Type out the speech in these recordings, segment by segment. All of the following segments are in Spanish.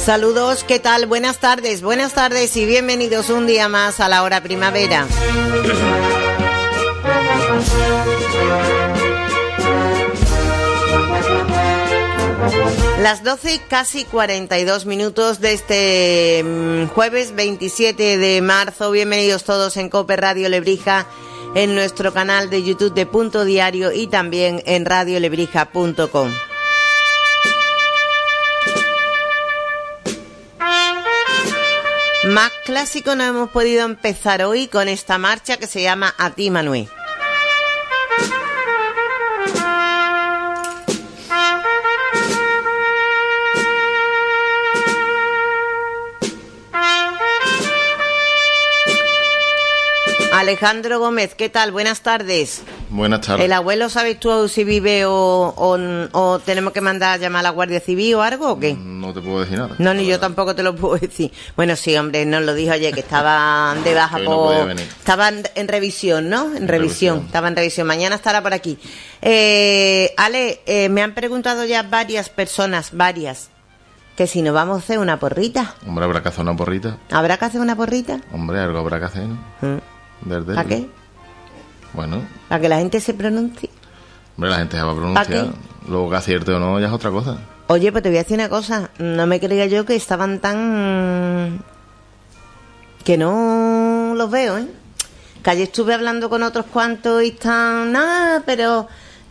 Saludos, ¿qué tal? Buenas tardes y bienvenidos un día más a la hora primavera. Las 12, casi 42 minutos de este jueves 27 de marzo. Bienvenidos todos en COPE Radio Lebrija, en nuestro canal de YouTube de Punto Diario y también en radiolebrija.com. Más clásico no hemos podido empezar hoy con esta marcha que se llama A ti, Manuel. Alejandro Gómez, ¿qué tal? Buenas tardes. Buenas tardes. ¿El abuelo sabes tú si vive o tenemos que mandar a llamar a la Guardia Civil o algo o qué? No te puedo decir nada. No, ni yo tampoco te lo puedo decir. Bueno, sí, hombre, nos lo dijo ayer que estaba de baja por... Estaba en revisión, ¿no? En revisión. Estaba en revisión. Mañana estará por aquí. Ale, me han preguntado ya varias personas, que si nos vamos a hacer una porrita. Hombre, ¿habrá que hacer una porrita? ¿Habrá que hacer una porrita? Hombre, algo habrá que hacer, ¿no? ¿Para qué? Bueno. Para que la gente se pronuncie. Hombre, la gente se va a pronunciar. Luego que acierte o no ya es otra cosa. Oye, pues te voy a decir una cosa. No me creía yo que estaban tan... que no los veo, ¿eh? Que ayer estuve hablando con otros cuantos y están... pero...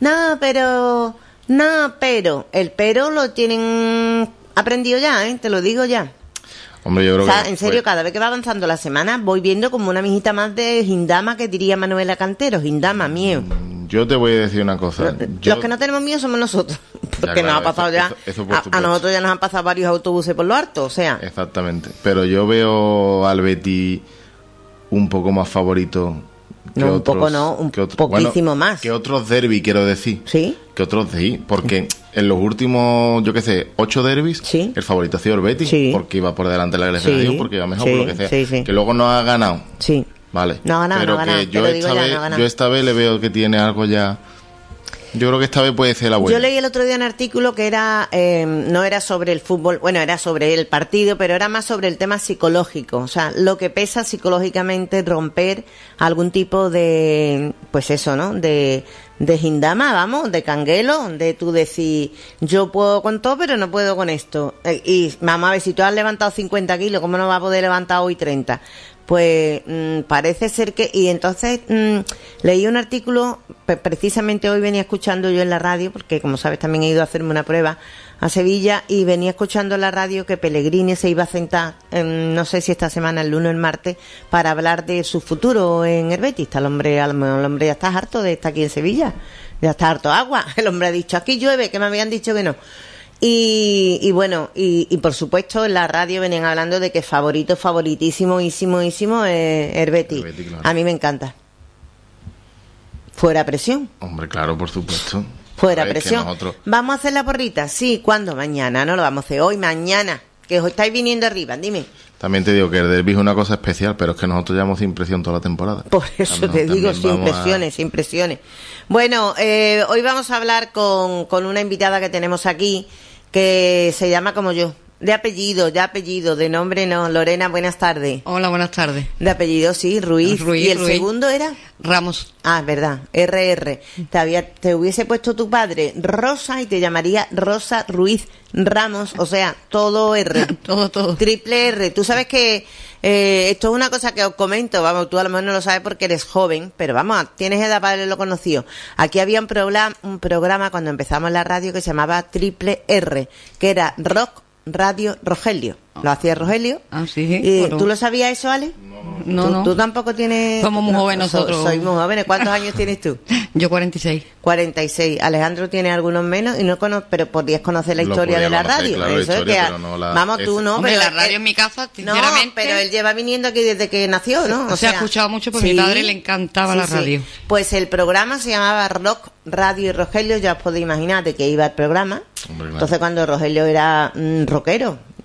El pero lo tienen aprendido ya, ¿eh? Te lo digo ya. Hombre, yo creo en serio, cada vez que va avanzando la semana voy viendo como una mijita más de Gindama, que diría Manuela Cantero. Gindama, mío. Yo te voy a decir una cosa. Los que no tenemos mío somos nosotros. Porque nos ha pasado a nosotros ya nos han pasado varios autobuses por lo harto, o sea. Exactamente. Pero yo veo al Betis un poco más favorito que no, otros, un poco no, un poquísimo más. Que otros derbis, quiero decir. ¿Sí? Que otros sí, porque en los últimos, 8 derbis, ¿sí? El favorito ha sido el Betis, sí. Porque iba por delante de la Iglesia de Dios, porque iba mejor, sí, por lo que sea. Sí. Que luego no ha ganado. Sí. Vale. No ha ganado, pero no ha ganado. Que yo esta vez le veo que tiene algo ya... Yo creo que esta vez puede ser la buena. Yo leí el otro día un artículo que era no era sobre el fútbol, bueno, era sobre el partido, pero era más sobre el tema psicológico, o sea, lo que pesa psicológicamente romper algún tipo de, pues eso, ¿no? De Gindama, vamos, de canguelo, de tú decir, yo puedo con todo, pero no puedo con esto. Y vamos a ver, si tú has levantado 50 kilos, ¿cómo no vas a poder levantar hoy 30? Pues parece ser que... Y entonces leí un artículo, precisamente hoy venía escuchando yo en la radio, porque como sabes también he ido a hacerme una prueba a Sevilla, y venía escuchando en la radio que Pellegrini se iba a sentar, no sé si esta semana, el lunes o el martes, para hablar de su futuro en el Betis. El hombre ya está harto de estar aquí en Sevilla, ya está harto de agua. El hombre ha dicho, aquí llueve, que me habían dicho que no. Y bueno, y por supuesto en la radio venían hablando de que favoritísimo es el Betis. Claro. A mí me encanta. Fuera presión. Hombre, claro, por supuesto. Fuera presión. ¿Vamos a hacer la porrita? Sí, ¿cuándo? Mañana, no lo vamos a hacer hoy, mañana. Que os estáis viniendo arriba, dime. También te digo que el derbi es una cosa especial, pero es que nosotros llevamos sin presión toda la temporada. Por eso te digo, sin presiones. Bueno, hoy vamos a hablar con una invitada que tenemos aquí, que se llama como yo. De apellido, de nombre no. Lorena, buenas tardes. Hola, buenas tardes. De apellido, sí, Ruiz. ¿Y el segundo era? Ramos. Ah, verdad, RR. Te hubiese puesto tu padre Rosa y te llamaría Rosa Ruiz Ramos, o sea, todo R. todo. Triple R. Tú sabes que esto es una cosa que os comento, vamos, tú a lo mejor no lo sabes porque eres joven, pero vamos, tienes edad para haberlo conocido. Aquí había un programa cuando empezamos la radio que se llamaba Triple R, que era Rock Radio Rogelio. Lo hacía Rogelio. Ah, sí. Bueno. ¿Tú lo sabías eso, Ale? No. ¿Tú tampoco tienes...? Somos muy jóvenes nosotros. Soy muy jóvenes. ¿Cuántos años tienes tú? Yo 46. 46. Alejandro tiene algunos menos y no pero podrías conocer la historia de la radio. Claro, eso historia, es que... no la... Vamos, tú no. Hombre, pero la radio en mi casa, sinceramente... No, pero él lleva viniendo aquí desde que nació, ¿no? O sea, ha escuchado mucho porque a mi padre le encantaba la radio. Sí. Pues el programa se llamaba Rock Radio y Rogelio. Ya os podéis imaginar de qué iba el programa. Hombre, claro. Entonces, cuando Rogelio era rockero,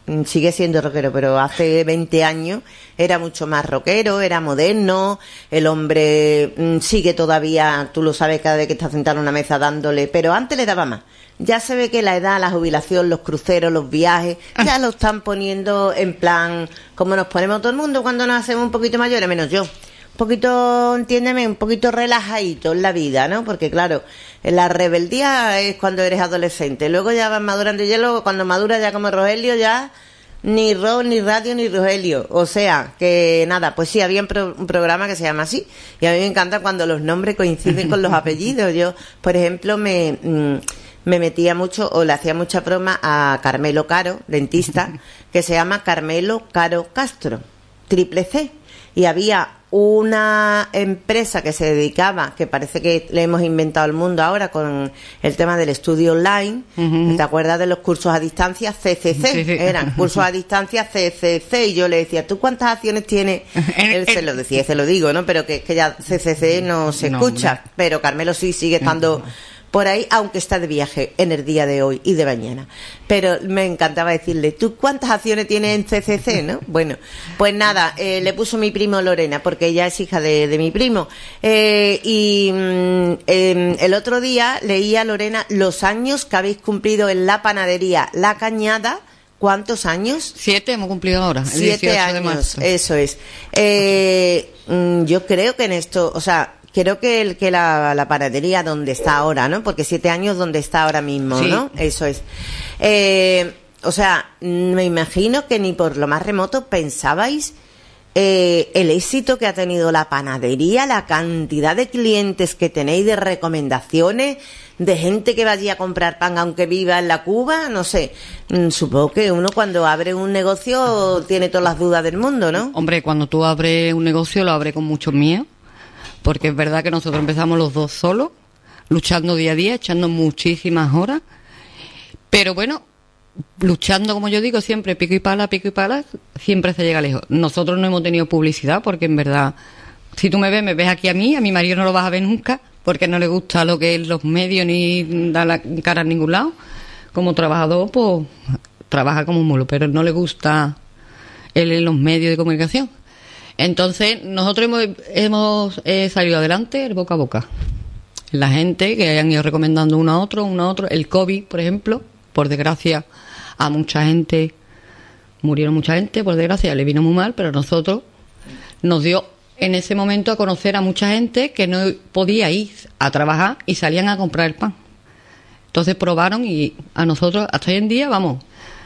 sigue siendo rockero, pero hace 20 años era mucho más rockero, era moderno, el hombre sigue todavía, tú lo sabes, cada vez que está sentado en una mesa dándole, pero antes le daba más. Ya se ve que la edad, la jubilación, los cruceros, los viajes, ya lo están poniendo en plan, como nos ponemos todo el mundo cuando nos hacemos un poquito mayores, menos yo. Un poquito, entiéndeme, un poquito relajadito en la vida, ¿no? Porque claro, la rebeldía es cuando eres adolescente, luego ya vas madurando y ya luego cuando maduras ya como Rogelio ya ni rock, ni radio, ni Rogelio. O sea, que nada, pues sí, había un programa que se llama así y a mí me encanta cuando los nombres coinciden con los apellidos. Yo, por ejemplo, me metía mucho o le hacía mucha broma a Carmelo Caro, dentista, que se llama Carmelo Caro Castro, triple C. Y había una empresa que se dedicaba, que parece que le hemos inventado el mundo ahora con el tema del estudio online. ¿Te acuerdas de los cursos a distancia? CCC, sí. Eran cursos a distancia CCC, y yo le decía, ¿tú cuántas acciones tienes? Él se lo decía, se lo digo, ¿no? Pero que ya CCC no se escucha, pero Carmelo sí sigue estando por ahí, aunque está de viaje en el día de hoy y de mañana. Pero me encantaba decirle, ¿tú cuántas acciones tienes en CCC, no? Bueno, pues nada, le puso mi primo Lorena, porque ella es hija de mi primo. El otro día leía, Lorena, los años que habéis cumplido en la panadería La Cañada. ¿Cuántos años? 7 hemos cumplido ahora, el 7 años, de marzo. Eso es. Yo creo que en esto, o sea, creo que la panadería donde está ahora, ¿no? Porque 7 años donde está ahora mismo, ¿no? Sí. Eso es. O sea, me imagino que ni por lo más remoto pensabais el éxito que ha tenido la panadería, la cantidad de clientes que tenéis, de recomendaciones, de gente que vaya a comprar pan aunque viva en la Cuba, no sé. Supongo que uno cuando abre un negocio tiene todas las dudas del mundo, ¿no? Hombre, cuando tú abres un negocio lo abres con mucho miedo. Porque es verdad que nosotros empezamos los dos solos, luchando día a día, echando muchísimas horas, pero bueno, luchando, como yo digo, siempre pico y pala, siempre se llega lejos. Nosotros no hemos tenido publicidad, porque en verdad, si tú me ves aquí a mi marido no lo vas a ver nunca, porque no le gusta lo que es los medios ni da la cara a ningún lado. Como trabajador, pues trabaja como un mulo, pero no le gusta él en los medios de comunicación. Entonces, nosotros hemos salido adelante el boca a boca. La gente que hayan ido recomendando uno a otro. El COVID, por ejemplo, por desgracia, a mucha gente, murieron mucha gente, por desgracia, le vino muy mal, pero nosotros nos dio en ese momento a conocer a mucha gente que no podía ir a trabajar y salían a comprar el pan. Entonces probaron y a nosotros, hasta hoy en día, vamos,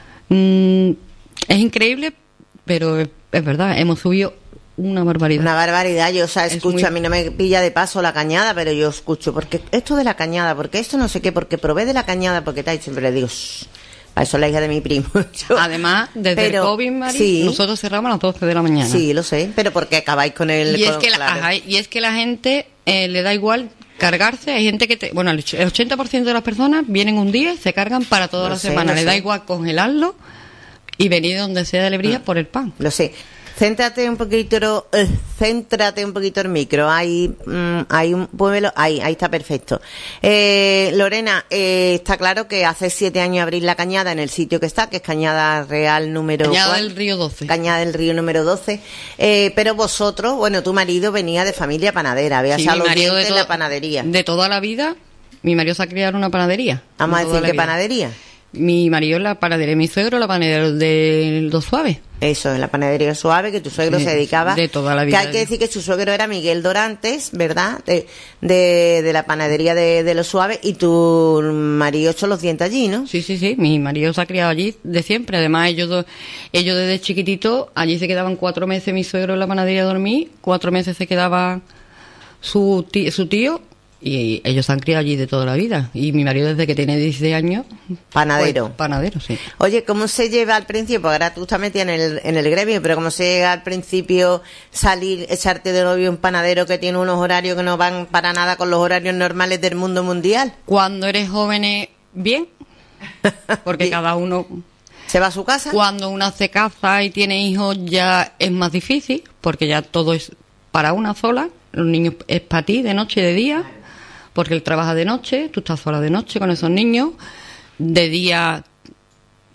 es increíble, pero es verdad, hemos subido una barbaridad. Una barbaridad. Yo, o sea, escucho, a mí no me pilla de paso La Cañada, pero yo escucho, porque esto de La Cañada, porque esto no sé qué, porque probé de La Cañada, porque tal, y siempre le digo, para eso es la hija de mi primo. Además, desde el COVID, Mari, sí, nosotros cerramos a las 12 de la mañana. Sí, lo sé, pero porque acabáis con el... Y es que la gente le da igual cargarse. Hay gente que... el 80% de las personas vienen un día y se cargan para toda la semana. Le da igual congelarlo y venir donde sea de Lebrija por el pan. Lo sé. Céntrate un poquito el micro. Ahí está perfecto. Lorena, está claro que hace 7 años abrís La Cañada en el sitio que está, que es Cañada Real número... Cañada del Río 12. Cañada del Río número 12. Pero vosotros, bueno, tu marido venía de familia panadera, había salido de la panadería. De toda la vida, mi marido se ha criado en una panadería. Vamos a decir, ¿qué panadería? Mi marido en la panadería, mi suegro la panadería de Los Suaves. Eso, en la panadería Suave, que tu suegro se dedicaba... De toda la vida. Que hay que decir que su suegro era Miguel Dorantes, ¿verdad? De la panadería de Los Suaves, y tu marido echó los dientes allí, ¿no? Sí. Mi marido se ha criado allí de siempre. Además, ellos desde chiquitito, allí se quedaban 4 meses mi suegro en la panadería a dormir, 4 meses se quedaba su tío. Y ellos se han criado allí de toda la vida. Y mi marido desde que tiene 16 años... Panadero. Pues, panadero, sí. Oye, ¿cómo se lleva al principio? Porque ahora tú estás metida en el gremio, pero ¿cómo se llega al principio salir, echarte de novio un panadero que tiene unos horarios que no van para nada con los horarios normales del mundo mundial? Cuando eres joven, bien. Porque cada uno... ¿Se va a su casa? Cuando uno se casa y tiene hijos ya es más difícil, porque ya todo es para una sola. Los niños es para ti, de noche y de día. Porque él trabaja de noche, tú estás sola de noche con esos niños. De día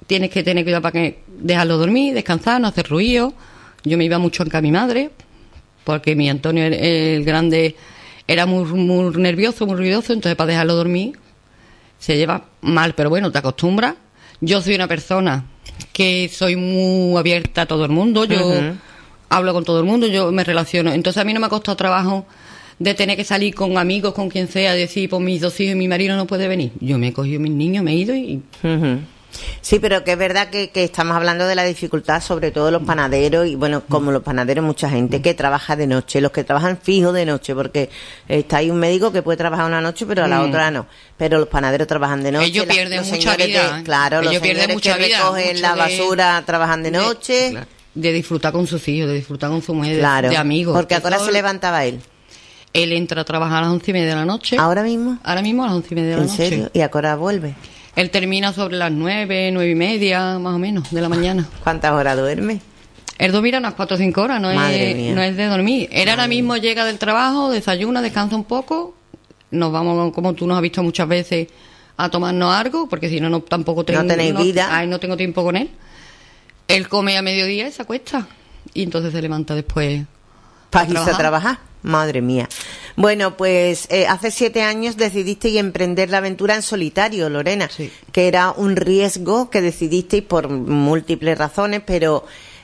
tienes que tener cuidado para que dejarlo dormir, descansar, no hacer ruido. Yo me iba mucho en casa a mi madre, porque mi Antonio, el grande, era muy nervioso, muy ruidoso, entonces para dejarlo dormir se lleva mal, pero bueno, te acostumbras. Yo soy una persona que soy muy abierta a todo el mundo, yo hablo con todo el mundo, yo me relaciono, entonces a mí no me ha costado trabajo de tener que salir con amigos, con quien sea, decir, pues mis 2 hijos y mi marido no puede venir. Yo me he cogido mis niños, me he ido y... Sí, pero que es verdad que estamos hablando de la dificultad, sobre todo los panaderos, y bueno, como los panaderos, mucha gente que trabaja de noche, los que trabajan fijo de noche, porque está ahí un médico que puede trabajar una noche, pero a la otra no. Pero los panaderos trabajan de noche. Ellos pierden mucha vida. Claro, los señores que recogen la basura trabajan de noche. De disfrutar con sus hijos, de disfrutar con su mujer, claro, de amigos. Porque ¿a qué hora se levantaba él? Él entra a trabajar a las 11:30 de la noche. ¿Ahora mismo? Ahora mismo a las 11:30 de la noche. ¿En serio? ¿Y a qué hora vuelve? Él termina sobre las 9:30, más o menos, de la mañana. ¿Cuántas horas duerme? Él dormir unas 4 o 5 horas, no es de dormir. Él ahora mismo llega del trabajo, desayuna, descansa un poco, nos vamos, como tú nos has visto muchas veces, a tomarnos algo, porque si no, tampoco tengo... No tenéis vida. Ay, no tengo tiempo con él. Él come a mediodía y se acuesta. Y entonces se levanta después para irse a trabajar. Madre mía. Bueno, pues hace 7 años decidisteis emprender la aventura en solitario, Lorena, sí. Que era un riesgo que decidisteis por múltiples razones, pero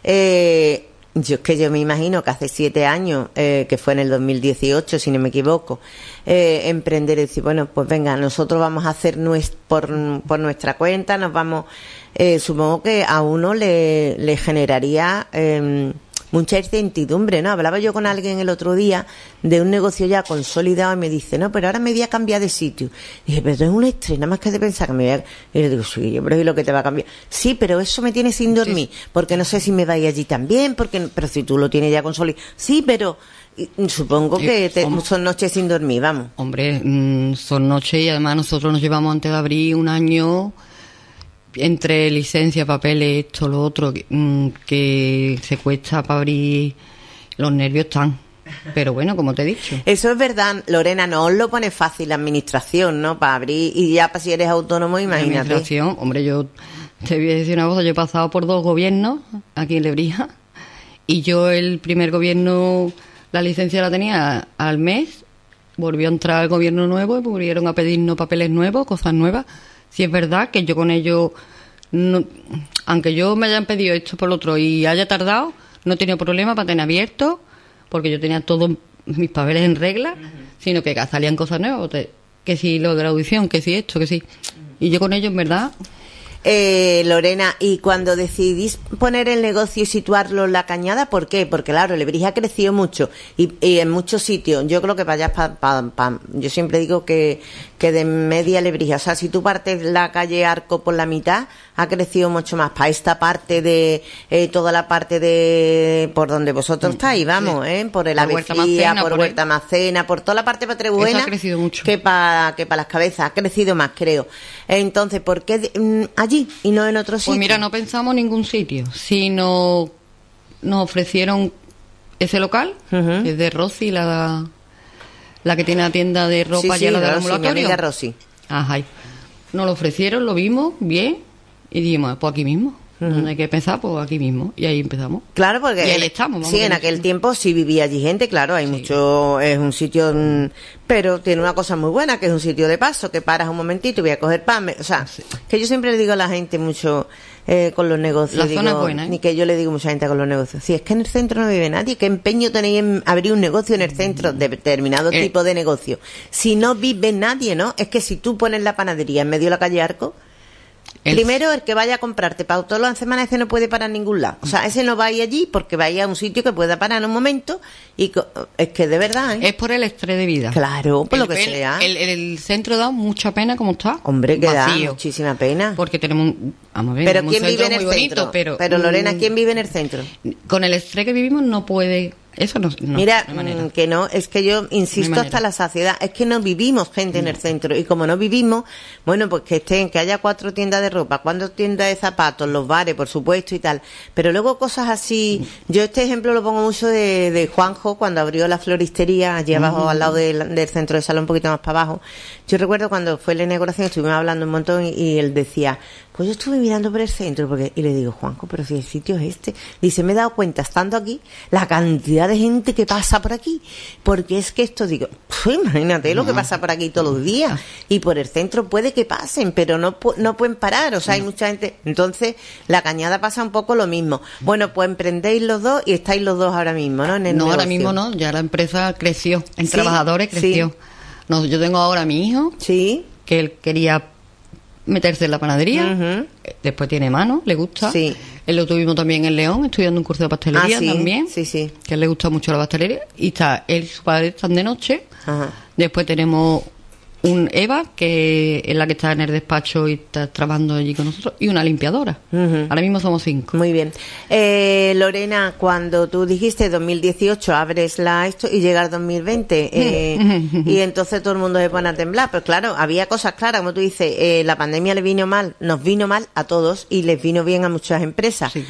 yo me imagino que hace 7 años, que fue en el 2018, si no me equivoco, emprender y decir, bueno, pues venga, nosotros vamos a hacer por nuestra cuenta, nos vamos... supongo que a uno le generaría... mucha incertidumbre, ¿no? Hablaba yo con alguien el otro día de un negocio ya consolidado y me dice, no, pero ahora me voy a cambiar de sitio. Y dije, pero es un estrés, nada más que de pensar que me voy a... Y le digo, sí, pero es lo que te va a cambiar. Sí, pero eso me tiene sin dormir, porque no sé si me vaya allí también, pero si tú lo tienes ya consolidado. Sí, pero supongo que son noches sin dormir, vamos. Hombre, son noches y además nosotros nos llevamos antes de abrir un año... entre licencia, papeles, esto, lo otro, que se cuesta para abrir, los nervios están. Pero bueno, como te he dicho. Eso es verdad, Lorena, no os lo pone fácil la administración, ¿no? Para abrir, y ya si eres autónomo, imagínate. La administración, hombre, yo te voy a decir una cosa, yo he pasado por 2 gobiernos aquí en Lebrija, y yo el primer gobierno, la licencia la tenía al mes, volvió a entrar el gobierno nuevo y volvieron a pedirnos papeles nuevos, cosas nuevas. Si es verdad que yo con ello, no, aunque yo me hayan pedido esto por lo otro y haya tardado, no he tenido problema para tener abierto, porque yo tenía todos mis papeles en regla, sino que salían cosas nuevas, que si lo de la audición, que si esto, que si... Y yo con ello, en verdad... Lorena, y cuando decidís poner el negocio y situarlo en La Cañada, ¿por qué? Porque claro, Lebrija ha crecido mucho y en muchos sitios. Yo creo que para allá, yo siempre digo que de media Lebrija, o sea, si tú partes la calle Arco por la mitad, ha crecido mucho más. Para esta parte de toda la parte de por donde vosotros estáis, vamos, por el Avecía, por Huerta Macena, por toda la parte de Patrebuena, ha crecido mucho. que para las cabezas ha crecido más, creo. Entonces, ¿por qué allí y no en otro sitio? Pues mira, no pensamos en ningún sitio, sino nos ofrecieron ese local, que es de Rosy, la que tiene la tienda de ropa allá, la del ambulatorio. Mi amiga Rosy. Ajá. Nos lo ofrecieron, lo vimos bien y dijimos, pues aquí mismo. No hay que empezar, pues aquí mismo. Y ahí empezamos. Claro, porque... Y ahí estamos. Sí, en aquel tiempo sí vivía allí gente, claro, hay mucho... Es un sitio... pero tiene una cosa muy buena, que es un sitio de paso, que paras un momentito y voy a coger pan. O sea, que yo siempre le digo a la gente mucho con los negocios. La zona es buena, ¿eh? Ni que yo le digo a mucha gente con los negocios. Si es que en el centro no vive nadie, ¿qué empeño tenéis en abrir un negocio en el centro de determinado tipo de negocio? Si no vive nadie, ¿no? Es que si tú pones la panadería en medio de la calle Arco... Primero, el que vaya a comprarte para todas las semanas, ese no puede parar en ningún lado. O sea, ese no va a ir allí porque va a ir a un sitio que pueda parar en un momento. Y es que de verdad, Es por el estrés de vida. Claro, por lo que sea. El centro da mucha pena como está. Hombre, que da muchísima pena. Porque tenemos vamos a ver, pero un ¿quién centro vive en el muy centro? Bonito, pero Lorena, ¿quién vive en el centro? Con el estrés que vivimos no puede Eso no. Mira, no hay manera. que no, es que yo insisto hasta la saciedad, es que no vivimos gente en el centro, y como no vivimos, bueno, pues que haya 4 tiendas de ropa, 4 tiendas de zapatos, los bares, por supuesto, y tal, pero luego cosas así, yo este ejemplo lo pongo mucho de Juanjo, cuando abrió la floristería allí abajo, al lado del centro de salón, un poquito más para abajo. Yo recuerdo cuando fue la inauguración, estuvimos hablando un montón, y él decía, pues yo estuve mirando por el centro, y le digo, Juanjo, pero si el sitio es este. Dice, me he dado cuenta, estando aquí, la cantidad de gente que pasa por aquí, porque es que esto, digo, imagínate lo que pasa por aquí todos los días, y por el centro puede que pasen, pero no pueden parar, o sea, hay mucha gente. Entonces, la Cañada pasa un poco lo mismo. Bueno, pues emprendéis los dos, y estáis los dos ahora mismo, ¿no? En el no, negocio. ahora mismo no, ya la empresa creció, en ¿Sí? trabajadores creció. Sí. No, yo tengo ahora a mi hijo, Sí. que él quería meterse en la panadería, Ujú. después tiene mano, le gusta. Sí. Él lo tuvimos también en León, estudiando un curso de pastelería Sí, también, sí, sí. que a él le gusta mucho la pastelería, y está él y su padre están de noche. Ajá. Después tenemos un Eva, que es la que está en el despacho y está trabajando allí con nosotros, y una limpiadora. Ujú. Ahora mismo somos 5. Muy bien. Lorena, cuando tú dijiste 2018 abres esto y llega el 2020 y entonces todo el mundo se pone a temblar, pues claro, había cosas claras, como tú dices, la pandemia nos vino mal a todos y les vino bien a muchas empresas. Sí.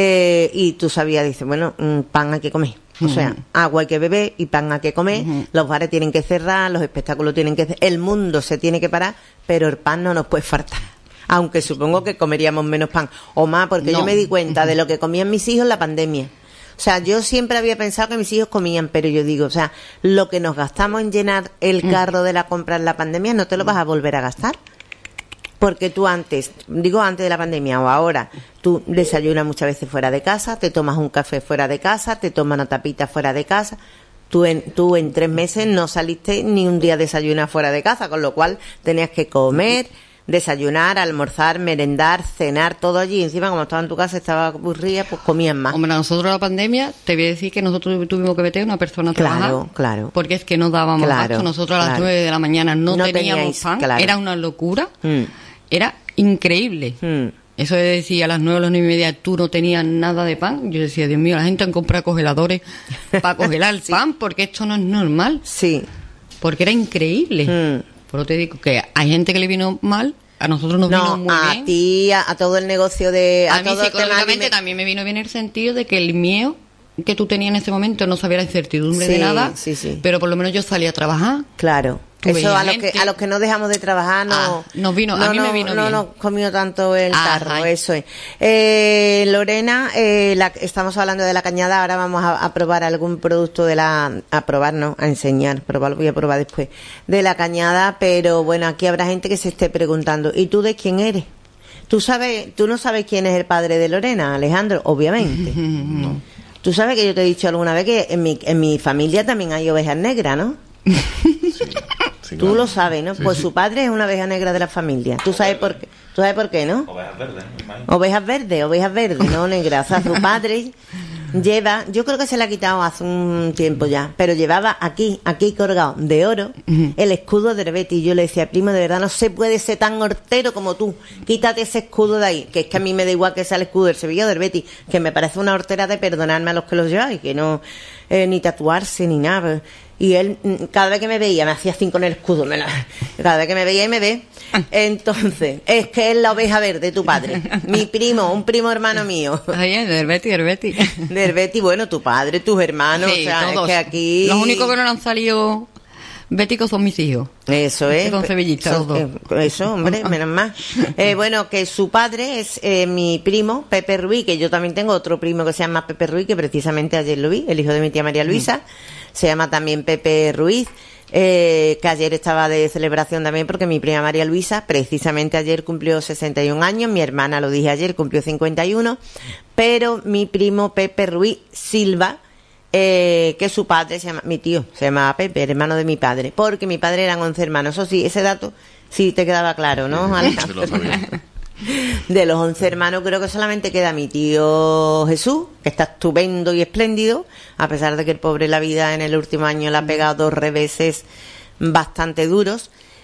Y tú sabías, dices, bueno, pan hay que comer. O sea, agua hay que beber y pan hay que comer, los bares tienen que cerrar, los espectáculos tienen que cerrar, el mundo se tiene que parar, pero el pan no nos puede faltar. Aunque supongo que comeríamos menos pan o más, porque No. yo me di cuenta de lo que comían mis hijos en la pandemia. O sea, yo siempre había pensado que mis hijos comían, pero yo digo, o sea, lo que nos gastamos en llenar el carro de la compra en la pandemia, no te lo vas a volver a gastar. Porque tú antes de la pandemia o ahora, tú desayunas muchas veces fuera de casa, te tomas un café fuera de casa, te tomas una tapita fuera de casa. Tú en 3 meses no saliste ni un día a desayunar fuera de casa, con lo cual tenías que comer, desayunar, almorzar, merendar, cenar, todo allí. Encima, como estaba en tu casa, estaba aburrida, pues comías más. Hombre, a nosotros la pandemia, te voy a decir que nosotros tuvimos que meter a una persona a trabajar. Claro. Porque es que no dábamos Claro, gasto. Nosotros a las claro. 9 de la mañana no teníamos teníais, pan. claro. Era una locura. Mm. Era increíble. Eso de decir a las 9 o las 9:30 tú no tenías nada de pan. Yo decía, Dios mío, la gente han comprado congeladores para congelar el pan, porque esto no es normal. Sí. Porque era increíble. Por eso te digo que hay gente que le vino mal, a nosotros nos vino muy a bien. ti, a todo el negocio de... A mí todo el tema psicológicamente también me vino bien el sentido de que el miedo que tú tenías en ese momento no sabía la incertidumbre Sí, de nada, sí. pero por lo menos yo salí a trabajar. Claro. Tú Eso veías a gente. los que no dejamos de trabajar nos vino, a mí me vino no bien. nos comió tanto el Ajá. carro, eso es. Lorena, estamos hablando de la Cañada, ahora vamos a probar algún producto a enseñar, probar, voy a probar después, de la Cañada, pero bueno, aquí habrá gente que se esté preguntando, ¿y tú de quién eres? Tú no sabes quién es el padre de Lorena, Alejandro, obviamente. No. Tú sabes que yo te he dicho alguna vez que en mi familia también hay ovejas negras, ¿no? Sí, Tú claro. lo sabes, ¿no? Sí, Pues sí. su padre es una oveja negra de la familia. ¿Tú sabes por qué? ¿Tú sabes por qué, no? Ovejas verdes, no negras. O sea, su padre lleva, yo creo que se la ha quitado hace un tiempo ya, pero llevaba aquí colgado de oro el escudo de Herbeti. Y yo le decía, primo, de verdad no se puede ser tan hortero como tú. Quítate ese escudo de ahí, que es que a mí me da igual que sea el escudo del Sevilla o del Betis, que me parece una hortera de perdonarme a los que los lleváis, que no, ni tatuarse ni nada. Y él, cada vez que me veía, me hacía así con el escudo. Cada vez que me veía y me ve. Entonces, es que es la oveja verde, tu padre. Mi primo, un primo hermano mío. Ay, del Betty. Del Betty, bueno, tu padre, tus hermanos. Sí, o sea, todos. es que aquí... Los únicos que no han salido béticos son mis hijos. Eso es. Son sevillistas los dos. Eso, hombre, menos mal. Bueno, que su padre es mi primo, Pepe Ruiz, que yo también tengo otro primo que se llama Pepe Ruiz, que precisamente ayer lo vi, el hijo de mi tía María Luisa. Se llama también Pepe Ruiz, que ayer estaba de celebración también porque mi prima María Luisa precisamente ayer cumplió 61 años, mi hermana, lo dije ayer, cumplió 51, pero mi primo Pepe Ruiz Silva, que su padre mi tío se llamaba Pepe, hermano de mi padre, porque mi padre eran 11 hermanos. Eso sí, ese dato sí te quedaba claro, ¿no, Alejandro? Sí, lo sabía. De los 11 hermanos creo que solamente queda mi tío Jesús, que está estupendo y espléndido, a pesar de que el pobre la vida en el último año le ha pegado 2 reveses bastante duros.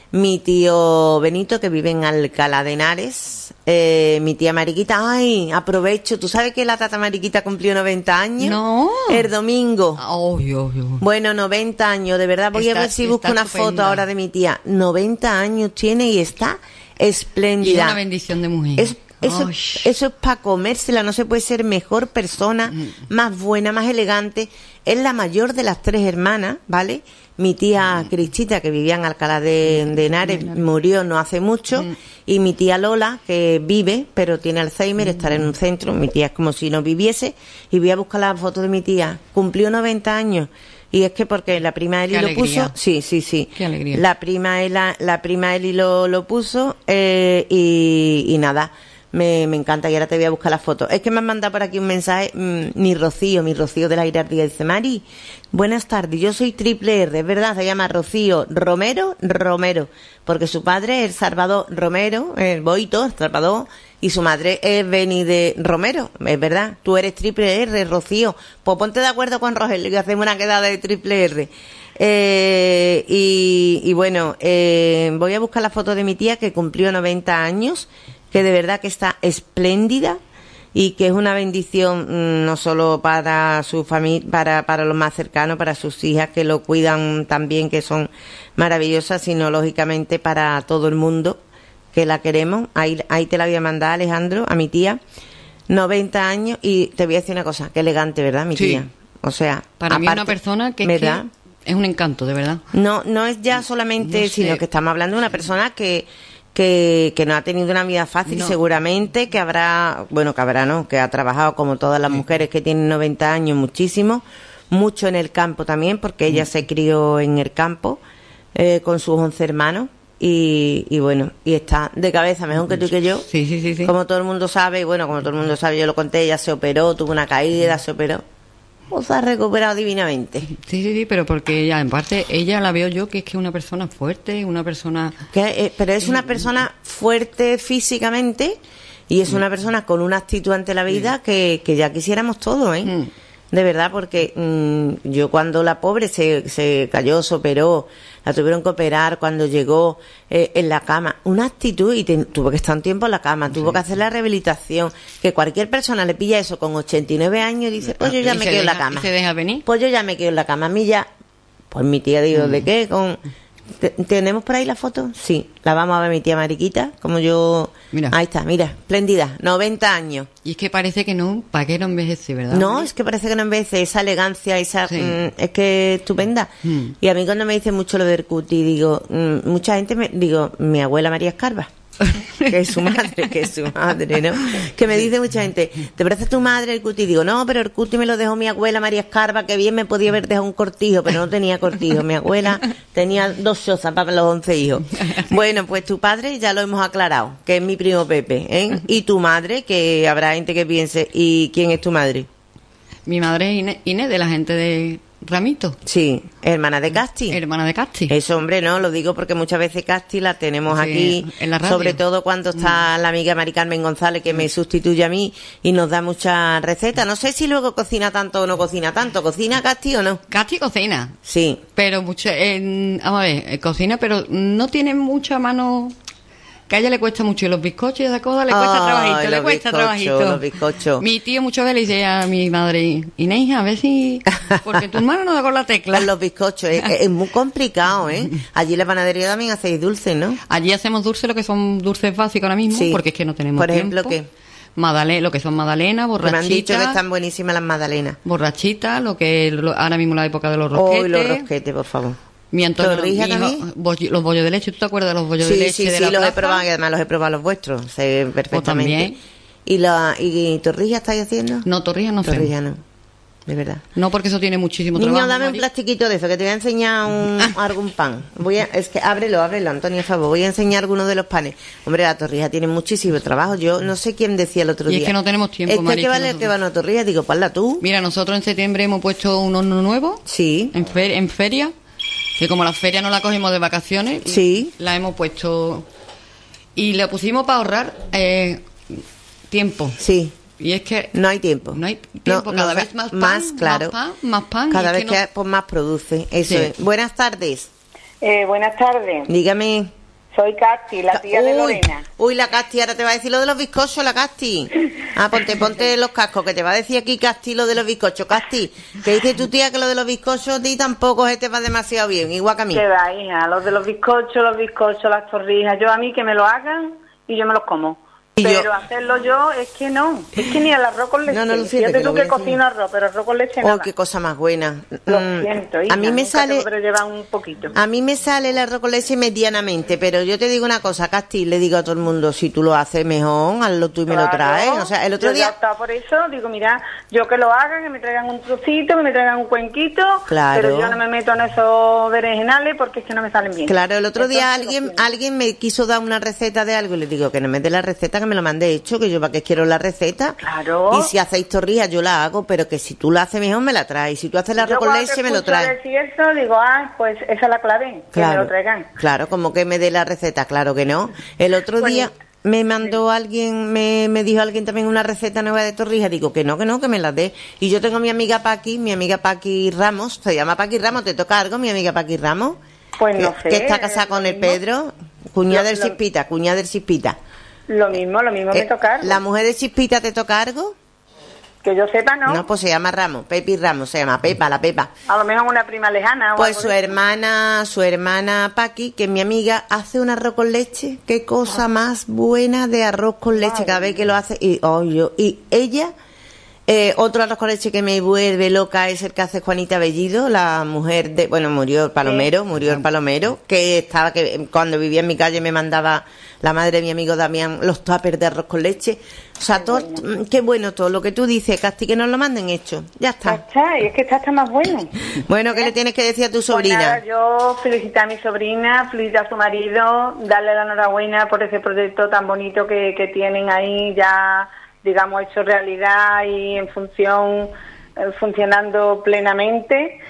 mi tío Benito, que vive en Alcalá de Henares, mi tía Mariquita. Ay, aprovecho, ¿tú sabes que la tata Mariquita cumplió 90 años? No. El domingo. Obvio. Bueno, 90 años, de verdad. Voy a ver si busco una foto ahora de mi tía. 90 años tiene y está espléndida. Y una bendición de mujer. Eso es para comérsela, no se puede ser mejor persona, más buena, más elegante. Es la mayor de las 3 hermanas, ¿vale? Mi tía Cristita, que vivía en Alcalá de Henares, murió no hace mucho, y mi tía Lola, que vive, pero tiene Alzheimer, estará en un centro. Mi tía es como si no viviese, y voy a buscar la foto de mi tía. Cumplió 90 años. Y es que porque la prima Eli lo puso. Sí. Qué alegría. La prima Eli lo puso, y nada. Me encanta, y ahora te voy a buscar la foto. Es que me han mandado por aquí un mensaje, mi Rocío de la Girardía, dice: Mari, buenas tardes, yo soy triple R, es verdad, se llama Rocío Romero, porque su padre es Salvador Romero, el Boito, Salvador, y su madre es Beni de Romero, es verdad, tú eres triple R, Rocío, pues ponte de acuerdo con Rogelio, que hacemos una quedada de triple R. Y bueno, voy a buscar la foto de mi tía, que cumplió 90 años, que de verdad que está espléndida y que es una bendición, no solo para su familia, para los más cercanos, para sus hijas que lo cuidan también, que son maravillosas, sino lógicamente para todo el mundo que la queremos. Ahí te la voy a mandar, Alejandro, a mi tía, 90 años, y te voy a decir una cosa, qué elegante, ¿verdad, mi tía? O sea, para mí es una persona que es un encanto, de verdad. No es ya solamente, sino que estamos hablando de una persona que no ha tenido una vida fácil, seguramente, que ha trabajado como todas las mujeres que tienen 90 años, mucho en el campo también, porque ella se crió en el campo con sus 11 hermanos, y bueno, y está de cabeza mejor que tú y que yo. Sí. Como todo el mundo sabe, yo lo conté, ella se operó, tuvo una caída, se operó. O se ha recuperado divinamente. Sí, pero porque ella, en parte, ella la veo yo que es que es una persona fuerte, una persona... pero es una persona fuerte físicamente, y es una persona con una actitud ante la vida que ya quisiéramos todos, ¿eh? De verdad, porque yo cuando la pobre se cayó, se operó, la tuvieron que operar, cuando llegó en la cama, una actitud, y tuvo que estar un tiempo en la cama, tuvo que hacer la rehabilitación, que cualquier persona le pilla eso con 89 años y dice, pues yo ya me quedo en la cama. ¿Se deja venir? Pues yo ya me quedo en la cama. A mí ya, pues mi tía digo, ¿de qué? ¿Tenemos por ahí la foto? Sí, la vamos a ver, mi tía Mariquita, como yo... Mira. Ahí está, mira, espléndida, 90 años. Y es que parece que no, ¿para qué no envejece, verdad? No, es que parece que no envejece, esa elegancia, es que estupenda. Y a mí cuando me dicen mucho lo del cuti, digo, mucha gente mi abuela María Escarba, que es su madre, ¿no? Que me dice mucha gente, ¿te parece tu madre el cuti? Digo, no, pero el cuti me lo dejó mi abuela María Escarba, que bien me podía haber dejado un cortijo, pero no tenía cortijo. Mi abuela tenía 2 chozas para los 11 hijos. Bueno, pues tu padre ya lo hemos aclarado, que es mi primo Pepe, ¿eh? Y tu madre, que habrá gente que piense, ¿y quién es tu madre? Mi madre es Inés, de la gente de Ramito. Sí, hermana de Casti. Hermana de Casti. Eso, hombre, no, lo digo porque muchas veces Casti la tenemos aquí, en la radio. Sobre todo cuando está la amiga Mari Carmen González, que me sustituye a mí y nos da muchas recetas. No sé si luego cocina tanto o no cocina tanto. ¿Cocina Casti o no? Casti cocina. Sí. Pero mucho, vamos a ver, cocina, pero no tiene mucha mano... Que a ella le cuesta mucho, y los bizcochos y esa cosa le cuesta trabajito. Los bizcochos. Mi tío muchas veces le dice a mi madre, Inés, a ver si... Porque tu hermano no da con la tecla. Los bizcochos, es muy complicado, ¿eh? Allí en la panadería también hacéis dulces, ¿no? Allí hacemos dulces, lo que son dulces básicos ahora mismo, porque es que no tenemos tiempo. Por ejemplo, ¿qué? Lo que son magdalenas, borrachitas. Me han dicho que están buenísimas las magdalenas. Borrachitas, ahora mismo la época de los rosquetes. Oh, los rosquetes, por favor. Mi Antonio, ¿Torrijas también? Los bollos de leche, ¿tú te acuerdas de los bollos de leche? Sí, de la los plaza? he probado, y además los he probado los vuestros, sé perfectamente. ¿Y torrijas estáis haciendo? No, torrijas no sé. Torrijas no, de verdad. No, porque eso tiene muchísimo trabajo. Niño, dame un plastiquito de eso, que te voy a enseñar algún pan. Es que ábrelo, Antonio, por favor. Voy a enseñar algunos de los panes. Hombre, la torrija tiene muchísimo trabajo. Yo no sé quién decía el otro día. Y es que no tenemos tiempo, Es que vale que va una torrija. Digo, ponla tú. Mira, nosotros en septiembre hemos puesto un horno nuevo. Sí. En feria. Que como la feria no la cogimos de vacaciones, la hemos puesto y la pusimos para ahorrar tiempo. Sí. Y es que no hay tiempo. No hay tiempo, cada vez más pan, claro. más pan. Cada vez que más produce. Eso es. Buenas tardes. Buenas tardes. Dígame. Soy Casti, la tía de Lorena. Uy, la Casti, ahora te va a decir lo de los bizcochos, la Casti. Ah, ponte los cascos, que te va a decir aquí Casti lo de los bizcochos. Casti, que dice tu tía que lo de los bizcochos a ti tampoco se te va demasiado bien, igual que a mí. Que va, hija, los de los bizcochos, las torrijas. Yo a mí que me lo hagan y yo me los como. Pero hacerlo yo es que no. Es que ni el arroz con leche. No, Lucía, fíjate tú que cocino arroz, pero arroz con leche nada. Oh, qué cosa más buena. Lo siento, hija, a mí me sale, pero lleva un poquito. A mí me sale el arroz con leche medianamente, pero yo te digo una cosa, Casti, le digo a todo el mundo, si tú lo haces mejor, hazlo tú y me lo traes. O sea, el otro día... Yo estaba por eso, digo, mira, yo que lo hagan, que me traigan un trocito, que me traigan un cuenquito, claro. Pero yo no me meto en esos berenjenales porque es que no me salen bien. Claro, el otro día alguien me quiso dar una receta de algo y le digo que no me dé la receta, que me lo mande hecho, que yo para qué quiero la receta. Claro. Y si hacéis torrijas yo la hago, pero que si tú la haces mejor me la traes. Si tú haces el arroz con leche me lo traes. Si eso, digo, pues esa es la clave, que me lo traigan. Claro, como que me dé la receta, claro que no. El otro día me mandó alguien, me dijo alguien también una receta nueva de torrijas, digo que no, que me la dé. Y yo tengo a mi amiga Paqui Ramos, se llama Paqui Ramos, ¿te toca algo, mi amiga Paqui Ramos? Pues no sé. Que está casada con el Pedro, cuñada del Chispita. Lo mismo me toca algo. ¿La mujer de Chispita te toca algo? Que yo sepa, ¿no? No, pues se llama Ramos, Pepi Ramos, se llama Pepa, la Pepa. A lo mejor una prima lejana. Pues su hermana Paqui, que es mi amiga, hace un arroz con leche. Qué cosa más buena de arroz con leche, cada vez que lo hace. Y ella, otro arroz con leche que me vuelve loca es el que hace Juanita Bellido, la mujer de, murió el Palomero, que cuando vivía en mi calle me mandaba la madre de mi amigo Damián los tuppers de arroz con leche. O sea, qué bueno todo lo que tú dices, Casti, que nos lo manden hecho. Ya está. Ya está, y es que está más bueno. Bueno, ¿qué le tienes que decir a tu sobrina? Pues nada, yo felicitar a mi sobrina, felicitar a su marido, darle la enhorabuena por ese proyecto tan bonito que tienen ahí ya, digamos, hecho realidad y en función, funcionando plenamente.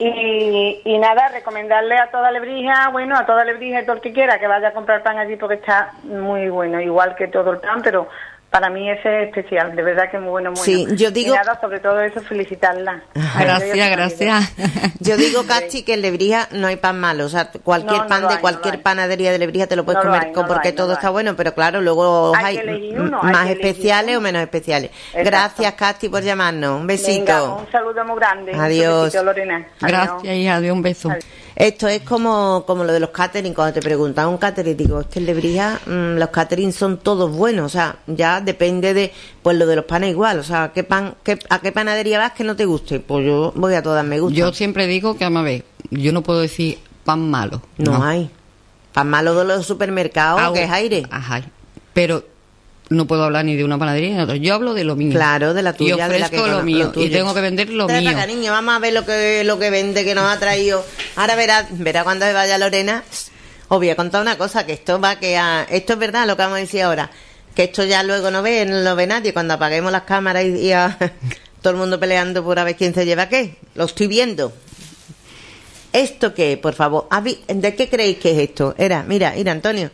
Y nada, recomendarle a toda Lebrija y todo el que quiera que vaya a comprar pan allí porque está muy bueno, igual que todo el pan, pero para mí ese es especial, de verdad que es muy bueno, Sí, yo digo... Y nada, sobre todo eso, felicitarla. Gracias. Yo digo, Casti, que en Lebrija no hay pan malo, o sea, cualquier pan de cualquier panadería de Lebrija te lo puedes comer porque todo está bueno, pero claro, luego hay más especiales o menos especiales. Exacto. Gracias, Casti, por llamarnos. Un besito. Venga, un saludo muy grande. Adiós. Un besito, Lorena. Gracias, hija, adiós, un beso. Adiós. Esto es como lo de los catering, cuando te preguntan un catering, digo, es que en Lebrija los catering son todos buenos, o sea, ya depende de, pues lo de los panes igual, o sea, ¿a qué panadería vas que no te guste? Pues yo voy a todas, me gusta. Yo siempre digo que, a ver, yo no puedo decir pan malo. No hay. Pan malo de los supermercados, que es aire. Ajá, pero no puedo hablar ni de una panadería ni de otra. Yo hablo de lo mío. Claro, de la tuya. Y ofrezco lo mío. Y tengo que vender lo mío. Acá, niño, vamos a ver lo que vende, que nos ha traído. Ahora verá cuando se vaya Lorena. Os voy a contar una cosa, que esto esto es verdad lo que vamos a decir ahora. Que esto ya luego no ve nadie. Cuando apaguemos las cámaras y todo el mundo peleando por a ver quién se lleva qué. Lo estoy viendo. ¿Esto qué, por favor? ¿De qué creéis que es esto? Mira, Antonio.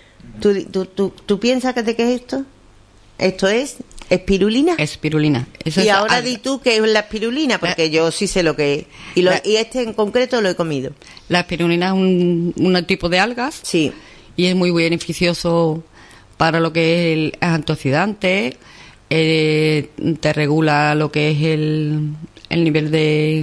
¿Tú piensas que de qué es esto? ¿Esto es espirulina? Espirulina. Eso y es ahora di tú qué es la espirulina, porque yo sí sé lo que es. Y este en concreto lo he comido. La espirulina es un tipo de algas. Sí. Y es muy beneficioso para lo que es el antioxidante. Te regula lo que es el nivel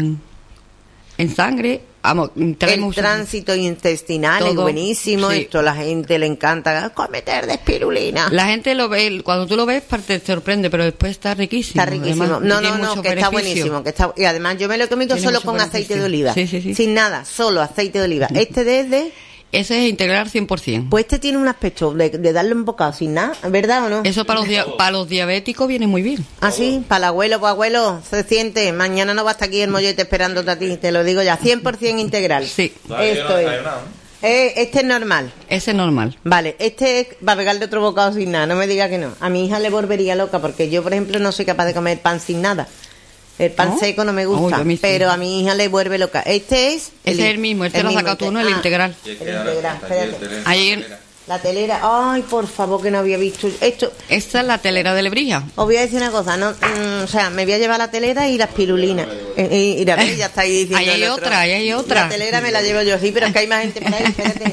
en sangre. Vamos, el tránsito intestinal todo, es buenísimo, sí. Esto a la gente le encanta, cometer de espirulina. La gente lo ve, cuando tú lo ves te sorprende, pero después está riquísimo. Está riquísimo. Además, que está buenísimo. Y además yo me lo he comido solo con aceite de oliva. Sí. Sin nada, solo aceite de oliva. Ese es integral 100%. Pues este tiene un aspecto de darle un bocado sin nada, ¿verdad o no? Eso para los diabéticos viene muy bien. Ah, sí, para el abuelo, pues abuelo, se siente. Mañana no va a estar aquí el mollete esperándote a ti, te lo digo ya, 100% integral. Sí. Esto es. Este es normal. Ese es normal. Vale, este es para pegarle otro bocado sin nada, no me diga que no. A mi hija le volvería loca porque yo, por ejemplo, no soy capaz de comer pan sin nada. El pan seco no me gusta, pero a mi hija le vuelve loca. Este es el mismo, lo has sacado tú, ¿no? El integral. El integral, espérate. Ahí La telera, ay, por favor, que no había visto esto. Esta es la telera de Lebrija. Os voy a decir una cosa, no, o sea, me voy a llevar la telera y las pirulinas. Y ya estáis diciendo. Ahí hay otra, ahí hay otra. La telera me la llevo yo, sí, pero es que hay más gente por ahí. Espérate.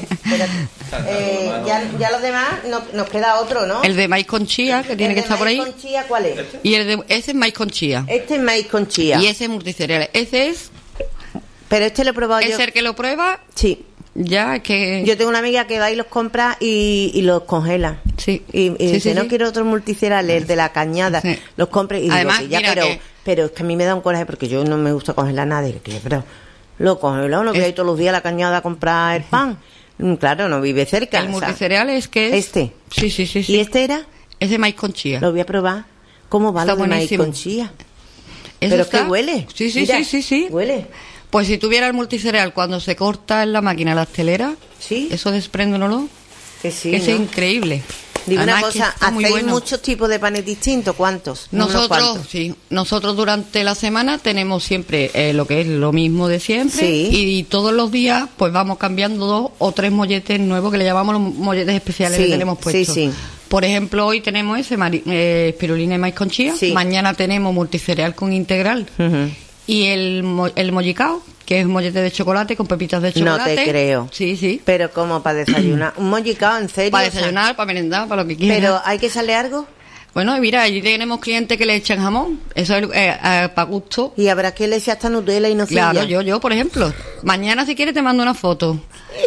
Ya los demás, nos queda otro, ¿no? El de maíz con chía, que tiene que estar por ahí. ¿El maíz con chía cuál es? Y ese es maíz con chía. Este es maíz con chía. Y ese es multicereales. Ese es. Pero este lo he probado yo. Es el que lo prueba. Sí. Ya, que. Yo tengo una amiga que va y los compra y los congela. Sí. Y dice, no quiero otros multicereales, de la cañada. Sí. Los compre y además, digo, ya, pero es que a mí me da un coraje porque yo no me gusta congelar nada. Pero lo congelo, no voy a ir todos los días a la cañada a comprar el pan. Claro, no vive cerca. El multicereal es que es. Este. Sí. ¿Y este era? Es de maíz con chía. Lo voy a probar. ¿Cómo va lo de maíz con chía? Pero es que huele. Sí. Mira, sí. Huele. Pues si tuviera el multicereal cuando se corta en la máquina las teleras, ¿sí? Eso desprende un olor. Que sí, es increíble. Digo una cosa, ¿hacéis muchos tipos de panes distintos? ¿Cuántos? Nosotros durante la semana tenemos siempre lo que es lo mismo de siempre, sí. y todos los días pues vamos cambiando 2 o 3 molletes nuevos que le llamamos los molletes especiales que tenemos puestos. Sí. Por ejemplo, hoy tenemos ese espirulina y maíz con chía, mañana tenemos multicereal con integral. Y el mollicao, que es un mollete de chocolate con pepitas de chocolate. No te creo. Sí. Pero como para desayunar. ¿Un mollicao, en serio? Para desayunar, para merendar, para lo que quieras. ¿Pero hay que echarle algo? Bueno, mira, allí tenemos clientes que le echan jamón. Eso es para gusto. ¿Y habrá que le echa hasta Nutella y no sé? Claro, yo, por ejemplo. Mañana, si quieres, te mando una foto.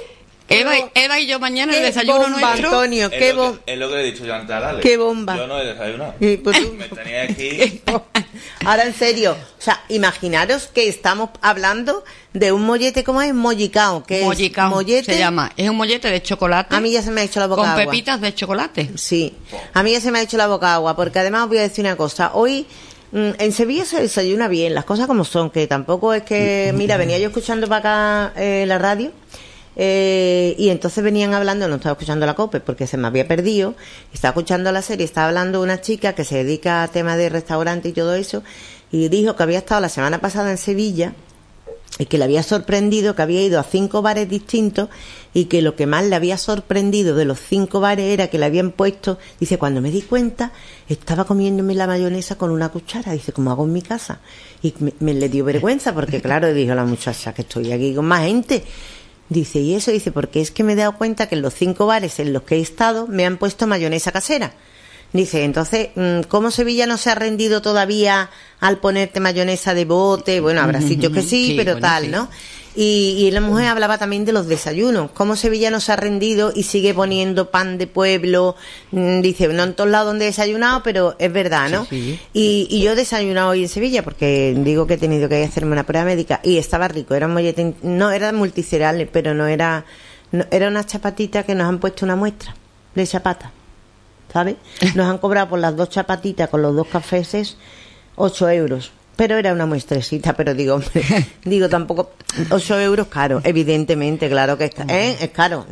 Eva y yo mañana el desayuno bomba, nuestro. Antonio, es lo que le he dicho yo antes a Lale. Qué bomba. Yo no he desayunado. Pues me tenía aquí. Ahora en serio, o sea, imaginaros que estamos hablando de un mollete, ¿cómo es? Mollicao, que mollicao, es mollete. Se llama, es un mollete de chocolate. A mí ya se me ha hecho la boca agua. Con pepitas de chocolate. Sí, a mí ya se me ha hecho la boca agua, porque además os voy a decir una cosa, hoy en Sevilla se desayuna bien, las cosas como son, que tampoco es que, mira, venía yo escuchando para acá la radio. Y entonces venían hablando, no estaba escuchando la COPE porque se me había perdido, estaba escuchando la serie, estaba hablando una chica que se dedica a temas de restaurante y todo eso, y dijo que había estado la semana pasada en Sevilla y que le había sorprendido, que había ido a 5 bares distintos y que lo que más le había sorprendido de los 5 bares era que le habían puesto, dice, cuando me di cuenta estaba comiéndome la mayonesa con una cuchara, dice, como hago en mi casa, y me le dio vergüenza porque claro, dijo la muchacha, que estoy aquí con más gente. Dice, y eso, dice, porque es que me he dado cuenta que en los 5 bares en los que he estado me han puesto mayonesa casera. Dice, entonces, ¿cómo Sevilla no se ha rendido todavía al ponerte mayonesa de bote? Bueno, habrá sitios que sí, pero bueno, tal, sí. ¿No? Y la mujer hablaba también de los desayunos. ¿Cómo Sevilla no se ha rendido y sigue poniendo pan de pueblo? Dice, no en todos lados donde he desayunado, pero es verdad, ¿no? Sí. Y yo he desayunado hoy en Sevilla porque digo que he tenido que hacerme una prueba médica y estaba rico. Era un mollete, no era multicereal, pero era una chapatita que nos han puesto una muestra de chapata, ¿sabes? Nos han cobrado por las 2 chapatitas con los 2 cafés 8 euros. Pero era una muestrecita, pero digo, tampoco 8 euros caro, evidentemente, claro que es caro.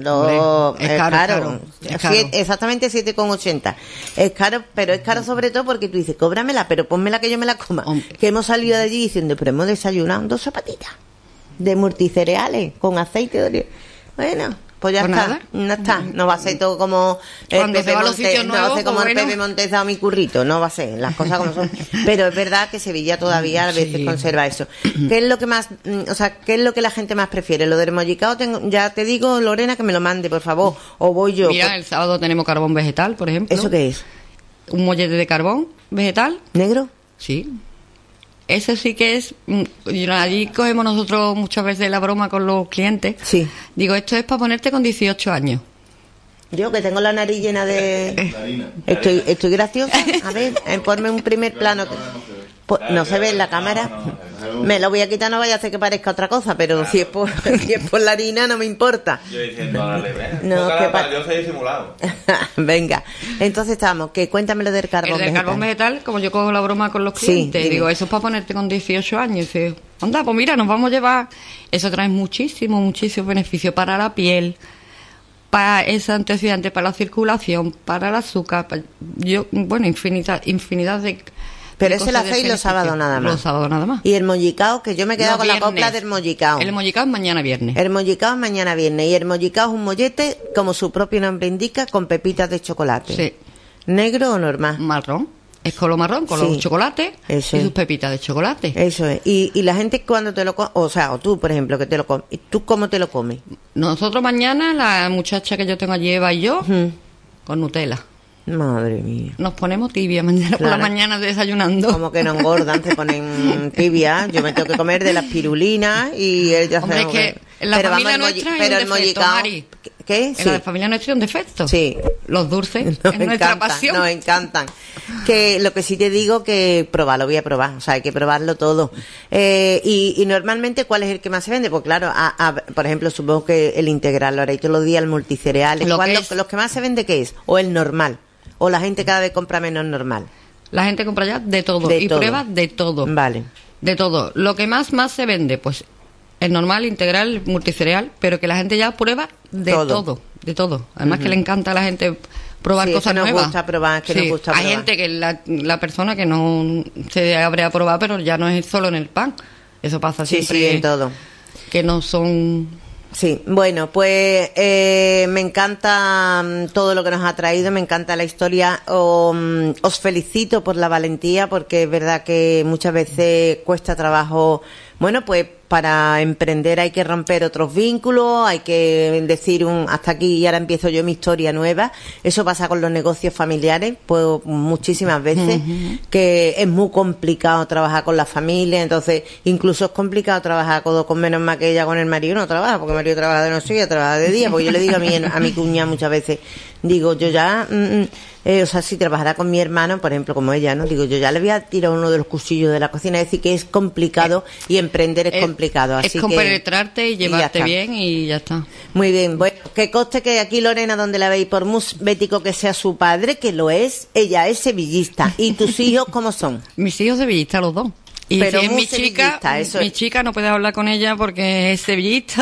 Es caro. Exactamente 7,80. Es caro, pero es caro sobre todo porque tú dices, cóbramela, pero pónmela que yo me la coma. Que hemos salido de allí diciendo, pero hemos desayunado 2 zapatitas de multicereales con aceite de oliva. Bueno, pues ya está, no está. No va a ser todo como el Pepe Montes, no va a ser como el Pepe Montes o mi currito, no va a ser, las cosas como son. Pero es verdad que Sevilla todavía a veces conserva eso. ¿Qué es lo que más, qué es lo que la gente más prefiere? Lo del mollicao, ya te digo, Lorena, que me lo mande, por favor, o voy yo. Mira, el sábado tenemos carbón vegetal, por ejemplo. ¿Eso qué es? Un mollete de carbón vegetal. ¿Negro? Sí. Eso sí que es, allí cogemos nosotros muchas veces la broma con los clientes. Sí. Digo, esto es para ponerte con 18 años. Yo que tengo la nariz llena de... Estoy graciosa. A ver, ponme un primer plano. No se ve en la cámara. Me lo voy a quitar, no vaya a hacer que parezca otra cosa, pero si es por la harina no me importa. Yo diciendo, dale, yo soy disimulado. Venga, entonces estamos, que cuéntame lo del carbón vegetal. El del carbón vegetal, como yo cojo la broma con los clientes, digo, eso es para ponerte con 18 años. Y digo, anda, pues mira, nos vamos a llevar. Eso trae muchísimos beneficios para la piel, para ese antioxidante, para la circulación, para el azúcar, infinidad Pero ese lo hacéis los sábados nada más. Los sábados nada más. Y el mollicao, que yo me he quedado con la copla del mollicao. El mollicao es mañana viernes. El mollicao es mañana viernes. Y el mollicao es un mollete, como su propio nombre indica, con pepitas de chocolate. Sí. ¿Negro o normal? Marrón. Es color marrón, con los chocolates y sus pepitas de chocolate. Eso es. Y la gente cuando te lo come, o tú, por ejemplo, que te lo comes, ¿tú cómo te lo comes? Nosotros mañana, la muchacha que yo tengo allí, Eva y yo, con Nutella. Madre mía. Nos ponemos tibia mañana por la mañana desayunando. Como que no engordan, se ponen tibia. Yo me tengo que comer de las pirulinas y ella Hombre, es que en la familia nuestra hay un defecto, Mari. ¿Qué? En la familia nuestra hay un defecto. Sí. Los dulces es nuestra pasión. Nos encantan. Que lo que sí te digo que probarlo, voy a probar. O sea, hay que probarlo todo. Y normalmente, ¿cuál es el que más se vende? Pues claro, por ejemplo, supongo que el integral, lo haréis todos los días, el multicereales. ¿Los que más se vende qué es? ¿O el normal? ¿O la gente cada vez compra menos normal? La gente compra ya de todo. Prueba de todo. Vale. De todo. Lo que más se vende, pues el normal, integral, multicereal, pero que la gente ya prueba de todo. De todo. Además que le encanta a la gente probar cosas nuevas. Nos gusta probar, nos gusta probar. Hay gente que la persona que no se abre a probar, pero ya no es solo en el pan. Eso pasa siempre. Sí, en todo. Que no son... Sí, bueno, pues me encanta todo lo que nos ha traído, me encanta la historia. Os felicito por la valentía, porque es verdad que muchas veces cuesta trabajo. Bueno, pues para emprender hay que romper otros vínculos, hay que decir hasta aquí y ahora empiezo yo mi historia nueva. Eso pasa con los negocios familiares, pues muchísimas veces, que es muy complicado trabajar con la familia. Entonces incluso es complicado trabajar con menos más que ella con el marido no trabaja, porque el marido trabaja de noche y ella trabaja de día. Porque yo le digo a mi cuñada muchas veces, digo, yo ya o sea, si trabajara con mi hermano, por ejemplo, como ella, ¿no? Digo, yo ya le voy a tirar uno de los cuchillos de la cocina. Es decir, que es complicado y emprender es complicado. Así es compenetrarte y llevarte bien y ya está. Muy bien. Bueno, que conste que aquí Lorena, donde la veis, por muy bético que sea su padre, que lo es, ella es sevillista. ¿Y tus hijos cómo son? Mis hijos sevillistas, los dos. Y pero si es mi chica no puede hablar con ella porque es sevillista.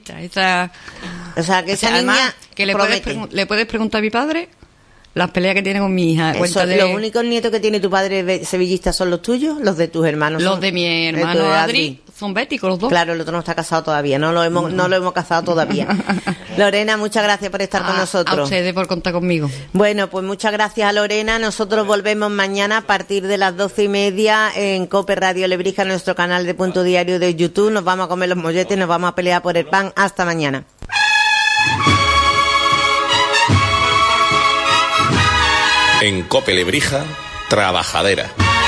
O sea, que esa además, niña que le puedes preguntar a mi padre las peleas que tiene con mi hija. ¿Los únicos nietos que tiene tu padre sevillista son los tuyos? ¿Los de tus hermanos? Los de mi hermano Adri son béticos los dos. Claro, el otro no está casado todavía, no lo hemos casado todavía. Lorena, muchas gracias por estar con nosotros. A ustedes por contar conmigo. Bueno, pues muchas gracias a Lorena. Nosotros volvemos mañana a partir de las 12:30 en COPE Radio Lebrija, nuestro canal de Punto Diario de YouTube. Nos vamos a comer los molletes, nos vamos a pelear por el pan. Hasta mañana. En COPE Lebrija, Trabajadera.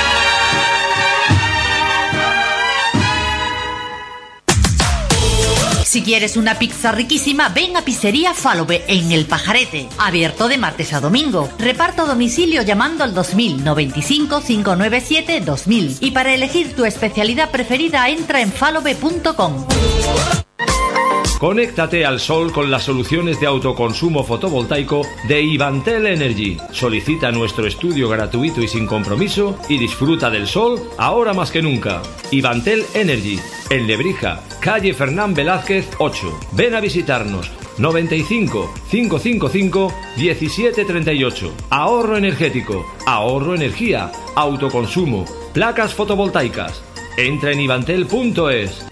Si quieres una pizza riquísima, ven a Pizzería Falobe en El Pajarete. Abierto de martes a domingo. Reparto a domicilio llamando al 2000 95 597 2000. Y para elegir tu especialidad preferida, entra en falobe.com. Conéctate al sol con las soluciones de autoconsumo fotovoltaico de Ivantel Energy. Solicita nuestro estudio gratuito y sin compromiso y disfruta del sol ahora más que nunca. Ivantel Energy, en Lebrija, calle Fernán Velázquez 8. Ven a visitarnos. 95 555 1738. Ahorro energético, ahorro energía, autoconsumo, placas fotovoltaicas. Entra en ivantel.es.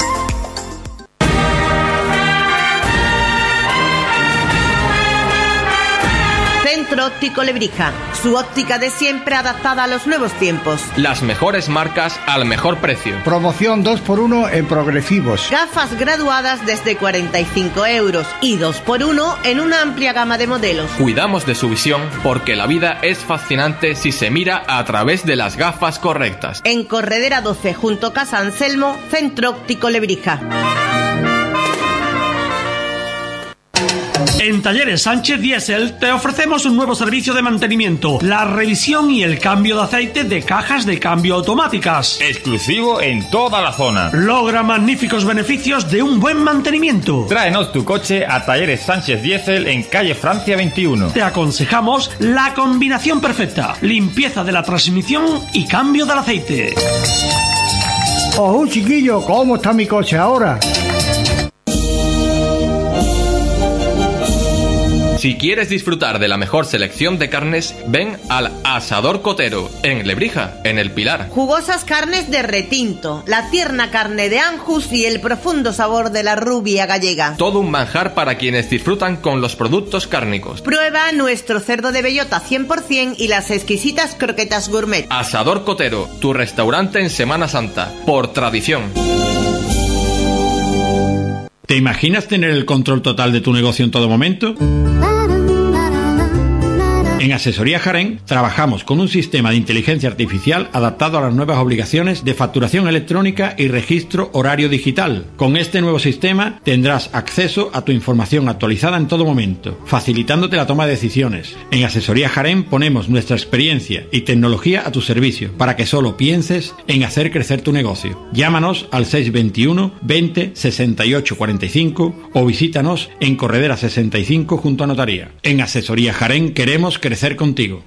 Centro Óptico Lebrija, su óptica de siempre adaptada a los nuevos tiempos. Las mejores marcas al mejor precio. Promoción 2x1 en progresivos. Gafas graduadas desde 45 € y 2x1 en una amplia gama de modelos. Cuidamos de su visión porque la vida es fascinante si se mira a través de las gafas correctas. En Corredera 12, junto a Casa Anselmo, Centro Óptico Lebrija. En Talleres Sánchez Diesel te ofrecemos un nuevo servicio de mantenimiento, la revisión y el cambio de aceite de cajas de cambio automáticas. Exclusivo en toda la zona. Logra magníficos beneficios de un buen mantenimiento. Tráenos tu coche a Talleres Sánchez Diesel en calle Francia 21. Te aconsejamos la combinación perfecta: limpieza de la transmisión y cambio del aceite. ¡Oh, chiquillo! ¿Cómo está mi coche ahora? Si quieres disfrutar de la mejor selección de carnes, ven al Asador Cotero, en Lebrija, en El Pilar. Jugosas carnes de retinto, la tierna carne de Anjus y el profundo sabor de la rubia gallega. Todo un manjar para quienes disfrutan con los productos cárnicos. Prueba nuestro cerdo de bellota 100% y las exquisitas croquetas gourmet. Asador Cotero, tu restaurante en Semana Santa, por tradición. ¿Te imaginas tener el control total de tu negocio en todo momento? En Asesoría Jaén trabajamos con un sistema de inteligencia artificial adaptado a las nuevas obligaciones de facturación electrónica y registro horario digital. Con este nuevo sistema tendrás acceso a tu información actualizada en todo momento, facilitándote la toma de decisiones. En Asesoría Jaén ponemos nuestra experiencia y tecnología a tu servicio para que solo pienses en hacer crecer tu negocio. Llámanos al 621 20 68 45 o visítanos en Corredera 65 junto a Notaría. En Asesoría Jaén queremos crecer contigo.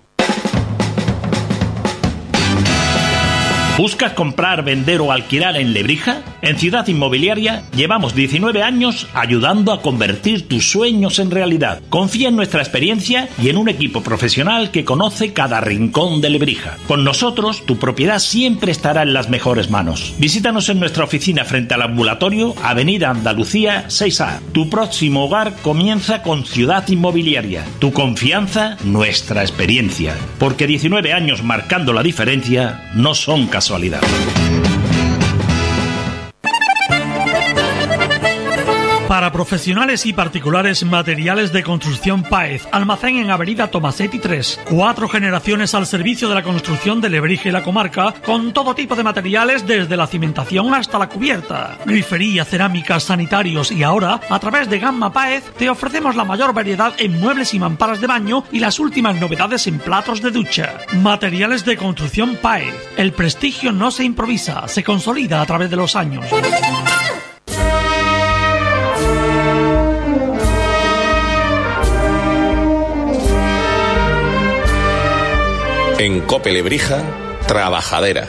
¿Buscas comprar, vender o alquilar en Lebrija? En Ciudad Inmobiliaria llevamos 19 años ayudando a convertir tus sueños en realidad. Confía en nuestra experiencia y en un equipo profesional que conoce cada rincón de Lebrija. Con nosotros, tu propiedad siempre estará en las mejores manos. Visítanos en nuestra oficina frente al ambulatorio, Avenida Andalucía 6A. Tu próximo hogar comienza con Ciudad Inmobiliaria. Tu confianza, nuestra experiencia. Porque 19 años marcando la diferencia no son casualidad. Para profesionales y particulares, materiales de construcción Páez. Almacén en Avenida Tomasetti 3. 4 generaciones al servicio de la construcción de Lebrija y la comarca, con todo tipo de materiales desde la cimentación hasta la cubierta. Grifería, cerámicas, sanitarios y ahora, a través de Gamma Páez, te ofrecemos la mayor variedad en muebles y mamparas de baño y las últimas novedades en platos de ducha. Materiales de construcción Páez. El prestigio no se improvisa, se consolida a través de los años. En Cope Lebrija, Trabajadera.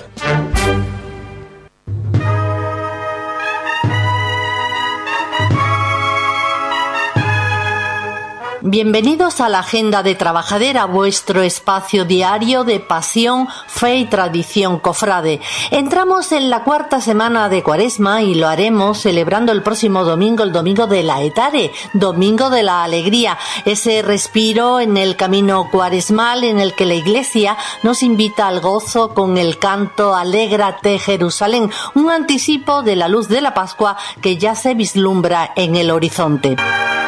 Bienvenidos a la Agenda de Trabajadera, vuestro espacio diario de pasión, fe y tradición cofrade. Entramos en la 4ª semana de Cuaresma y lo haremos celebrando el próximo domingo, el domingo de la Etare, domingo de la alegría, ese respiro en el camino cuaresmal en el que la Iglesia nos invita al gozo con el canto Alégrate Jerusalén, un anticipo de la luz de la Pascua que ya se vislumbra en el horizonte.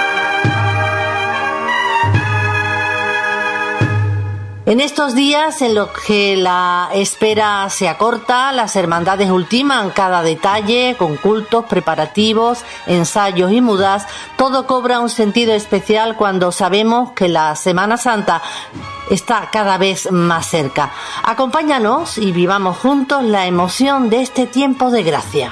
En estos días en los que la espera se acorta, las hermandades ultiman cada detalle con cultos, preparativos, ensayos y mudas. Todo cobra un sentido especial cuando sabemos que la Semana Santa está cada vez más cerca. Acompáñanos y vivamos juntos la emoción de este tiempo de gracia.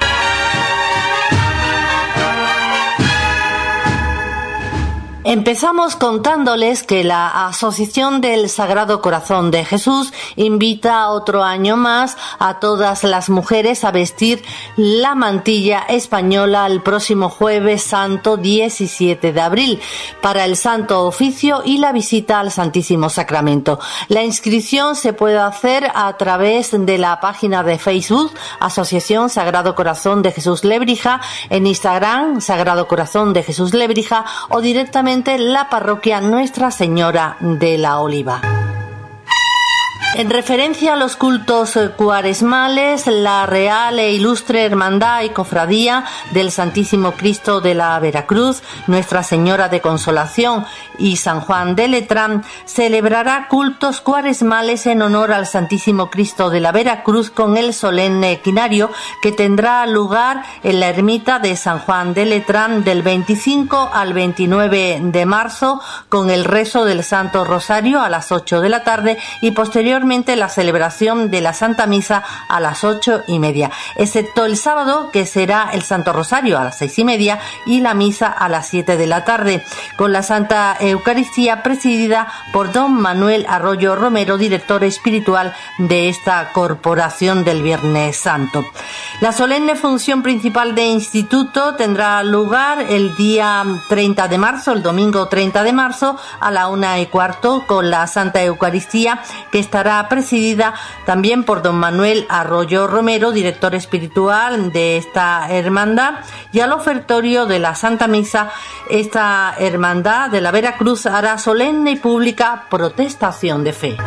Empezamos contándoles que la Asociación del Sagrado Corazón de Jesús invita otro año más a todas las mujeres a vestir la mantilla española el próximo Jueves Santo 17 de abril para el Santo Oficio y la visita al Santísimo Sacramento. La inscripción se puede hacer a través de la página de Facebook Asociación Sagrado Corazón de Jesús Lebrija, en Instagram Sagrado Corazón de Jesús Lebrija o directamente la parroquia Nuestra Señora de la Oliva. En referencia a los cultos cuaresmales, la Real e Ilustre Hermandad y Cofradía del Santísimo Cristo de la Veracruz, Nuestra Señora de Consolación y San Juan de Letrán celebrará cultos cuaresmales en honor al Santísimo Cristo de la Veracruz con el solemne equinario que tendrá lugar en la ermita de San Juan de Letrán del 25 al 29 de marzo con el rezo del Santo Rosario a las 8 de la tarde y posteriormente posteriormente la celebración de la Santa Misa a las 8:30, excepto el sábado, que será el Santo Rosario a las 6:30 y la misa a las 7 de la tarde, con la Santa Eucaristía presidida por don Manuel Arroyo Romero, director espiritual de esta corporación del Viernes Santo. La solemne función principal de instituto tendrá lugar el día 30 de marzo, el domingo 30 de marzo, a la 1:15, con la Santa Eucaristía, que estará presidida también por don Manuel Arroyo Romero, director espiritual de esta hermandad, y al ofertorio de la Santa Misa, esta hermandad de la Veracruz hará solemne y pública protestación de fe.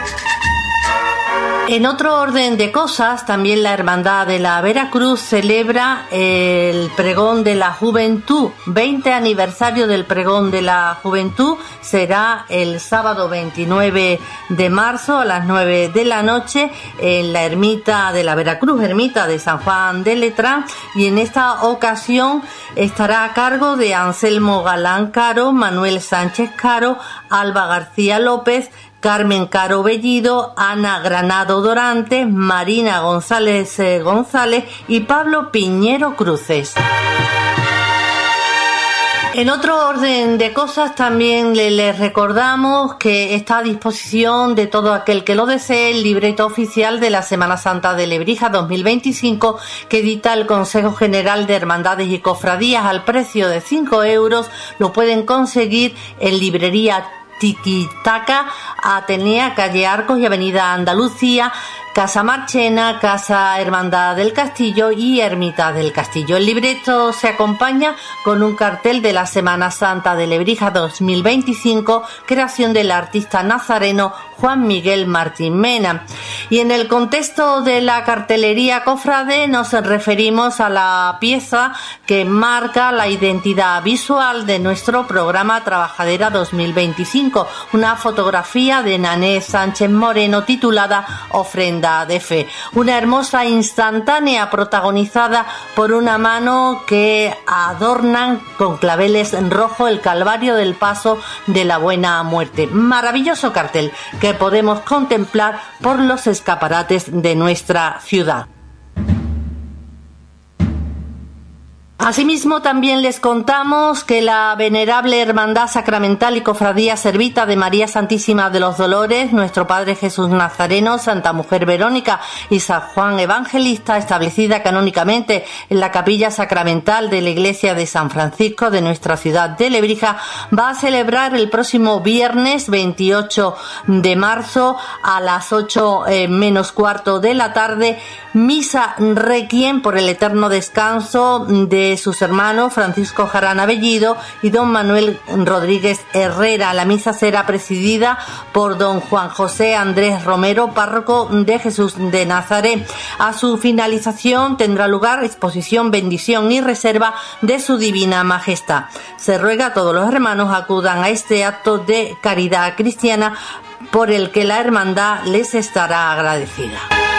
En otro orden de cosas, también la Hermandad de la Veracruz celebra el Pregón de la Juventud. 20 aniversario del Pregón de la Juventud será el sábado 29 de marzo a las 9 de la noche en la ermita de la Veracruz, ermita de San Juan de Letrán, y en esta ocasión estará a cargo de Anselmo Galán Caro, Manuel Sánchez Caro, Alba García López, Carmen Caro Bellido, Ana Granado Dorantes, Marina González González y Pablo Piñero Cruces. En otro orden de cosas, también les recordamos que está a disposición de todo aquel que lo desee el libreto oficial de la Semana Santa de Lebrija 2025, que edita el Consejo General de Hermandades y Cofradías al precio de 5 euros. Lo pueden conseguir en librería Tiquitaca, Atenea, calle Arcos y avenida Andalucía, Casa Marchena, Casa Hermandad del Castillo y Ermita del Castillo. El libreto se acompaña con un cartel de la Semana Santa de Lebrija 2025, creación del artista nazareno Juan Miguel Martín Mena. Y en el contexto de la cartelería cofrade nos referimos a la pieza que marca la identidad visual de nuestro programa Trabajadera 2025, una fotografía de Nané Sánchez Moreno titulada Ofrenda de Fe, una hermosa instantánea protagonizada por una mano que adornan con claveles en rojo el Calvario del Paso de la Buena Muerte. Maravilloso cartel que podemos contemplar por los escaparates de nuestra ciudad. Asimismo, también les contamos que la venerable Hermandad Sacramental y Cofradía Servita de María Santísima de los Dolores, Nuestro Padre Jesús Nazareno, Santa Mujer Verónica y San Juan Evangelista, establecida canónicamente en la Capilla Sacramental de la Iglesia de San Francisco de nuestra ciudad de Lebrija, va a celebrar el próximo viernes 28 de marzo a las 8:15 de la tarde misa requiem por el eterno descanso de sus hermanos Francisco Jarana Bellido y don Manuel Rodríguez Herrera. La misa será presidida por don Juan José Andrés Romero, párroco de Jesús de Nazaret. A su finalización tendrá lugar exposición, bendición y reserva de su divina majestad. Se ruega a todos los hermanos acudan a este acto de caridad cristiana por el que la hermandad les estará agradecida.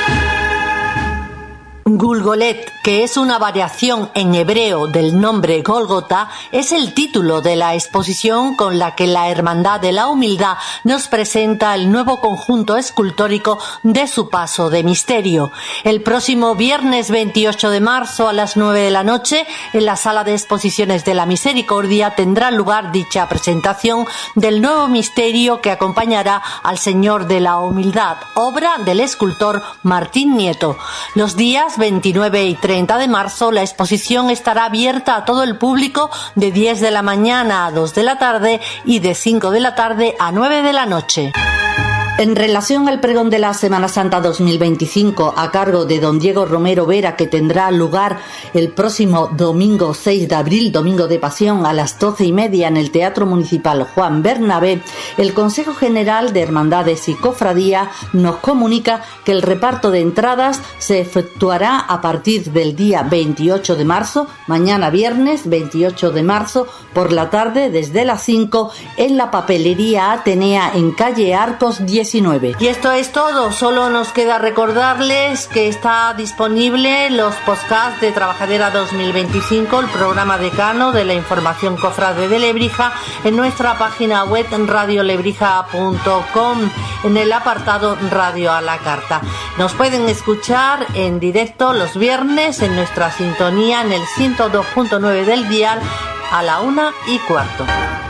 Gulgolet, que es una variación en hebreo del nombre Gólgota, es el título de la exposición con la que la Hermandad de la Humildad nos presenta el nuevo conjunto escultórico de su paso de misterio. El próximo viernes 28 de marzo a las 9 de la noche, en la Sala de Exposiciones de la Misericordia, tendrá lugar dicha presentación del nuevo misterio que acompañará al Señor de la Humildad, obra del escultor Martín Nieto. Los días 29 y 30 de marzo la exposición estará abierta a todo el público de 10 de la mañana a 2 de la tarde y de 5 de la tarde a 9 de la noche. En relación al pregón de la Semana Santa 2025 a cargo de don Diego Romero Vera, que tendrá lugar el próximo domingo 6 de abril, domingo de Pasión, a las 12:30 en el Teatro Municipal Juan Bernabé, el Consejo General de Hermandades y Cofradías nos comunica que el reparto de entradas se efectuará a partir del día 28 de marzo, mañana viernes 28 de marzo, por la tarde desde las 5 en la Papelería Atenea en calle Arcos 10, COVID-19. Y esto es todo, solo nos queda recordarles que está disponible los podcasts de Trabajadera 2025, el programa decano de la información cofrade de Lebrija, en nuestra página web radiolebrija.com, en el apartado Radio a la Carta. Nos pueden escuchar en directo los viernes en nuestra sintonía en el 102.9 del dial a la 1:15.